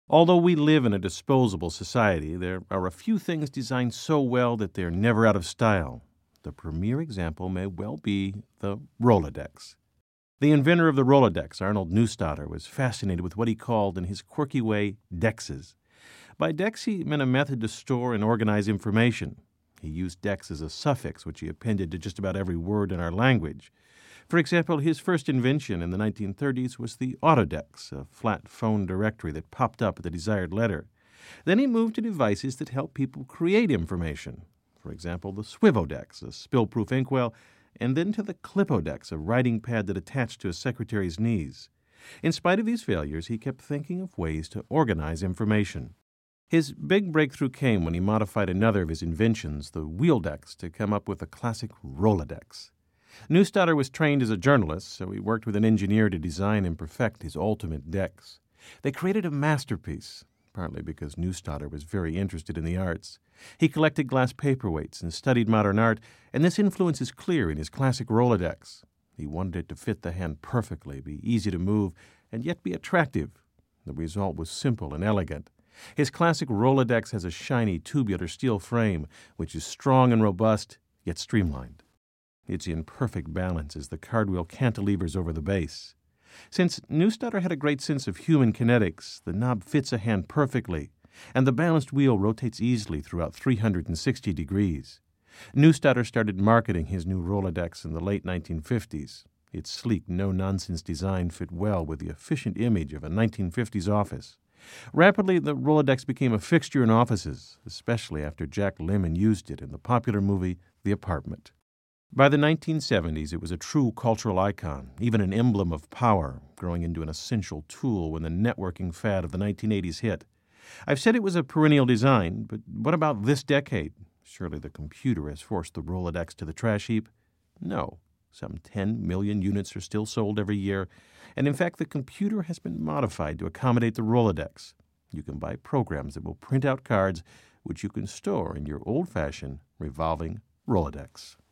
Although we live in a disposable society, there are a few things designed so well that they're never out of style. The premier example may well be the Rolodex. The inventor of the Rolodex, Arnold Neustadter, was fascinated with what he called, in his quirky way, dexes. By dex, he meant a method to store and organize information. He used dex as a suffix, which he appended to just about every word in our language. For example, his first invention in the 1930s was the Autodex, a flat phone directory that popped up at the desired letter. Then he moved to devices that help people create information. For example, the Swivodex, a spill-proof inkwell, and then to the Clipodex, a writing pad that attached to a secretary's knees. In spite of these failures, he kept thinking of ways to organize information. His big breakthrough came when he modified another of his inventions, the Wheeldex, to come up with the classic Rolodex. Neustadter was trained as a journalist, so he worked with an engineer to design and perfect his ultimate dex. They created a masterpiece, partly because Neustadter was very interested in the arts. He collected glass paperweights and studied modern art, and this influence is clear in his classic Rolodex. He wanted it to fit the hand perfectly, be easy to move, and yet be attractive. The result was simple and elegant. His classic Rolodex has a shiny tubular steel frame, which is strong and robust, yet streamlined. It's in perfect balance as the cardwheel cantilevers over the base. Since Neustadter had a great sense of human kinetics, the knob fits a hand perfectly, and the balanced wheel rotates easily throughout 360 degrees. Neustadter started marketing his new Rolodex in the late 1950s. Its sleek, no-nonsense design fit well with the efficient image of a 1950s office. Rapidly, the Rolodex became a fixture in offices, especially after Jack Lemmon used it in the popular movie The Apartment. By the 1970s, it was a true cultural icon, even an emblem of power, growing into an essential tool when the networking fad of the 1980s hit. I've said it was a perennial design, but what about this decade? Surely the computer has forced the Rolodex to the trash heap? No. Some 10 million units are still sold every year, and in fact the computer has been modified to accommodate the Rolodex. You can buy programs that will print out cards which you can store in your old-fashioned revolving Rolodex.